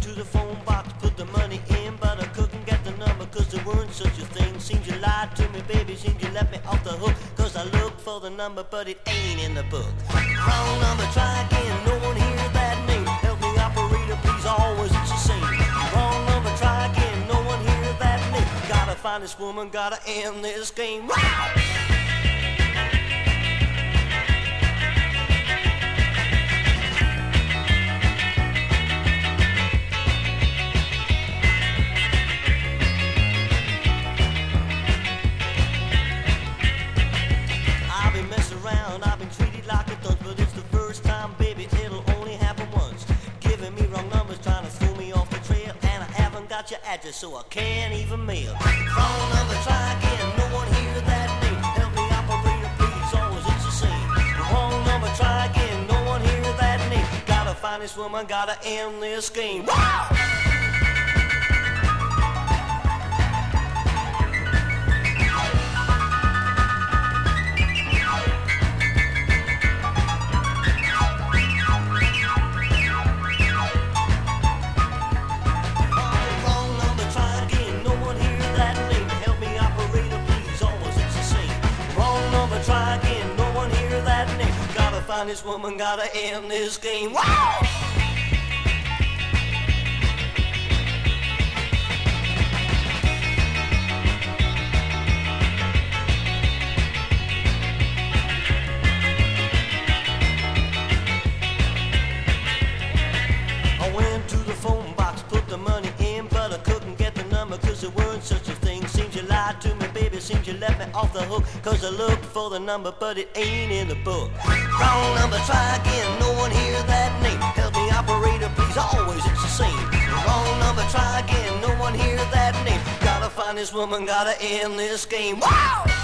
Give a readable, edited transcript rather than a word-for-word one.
to the phone box, put the money in, but I couldn't get the number, cause there weren't such a thing. Seems you lied to me, baby, seems you let me off the hook, cause I looked for the number, but it ain't in the book. Wrong number, try again, no one hears that name. Help me, operator, please, always it's the same. Wrong number, try again, no one hears that name. Gotta find this woman, gotta end this game. Wow! I've been treated like a dunce, but it's the first time, baby, it'll only happen once. Giving me wrong numbers, trying to throw me off the trail, and I haven't got your address, so I can't even mail. Wrong number, try again, no one hear that name. Help me, operator, please, always it's the same. Wrong number, try again, no one hear that name. Gotta find this woman, gotta end this game. Wow! Try again, no one hear that name. Gotta find this woman, gotta end this game. Wow! I went to the phone box, put the money in, but I couldn't get the number, cause there weren't such a thing. Seems you lied to me, baby, seems you let me off the hook, cause I looked for the number, but it ain't in the book. Wrong number, try again, no one hear that name. Help me, operator, please, always it's the same. Wrong number, try again, no one hear that name. Gotta find this woman, gotta end this game. Wow!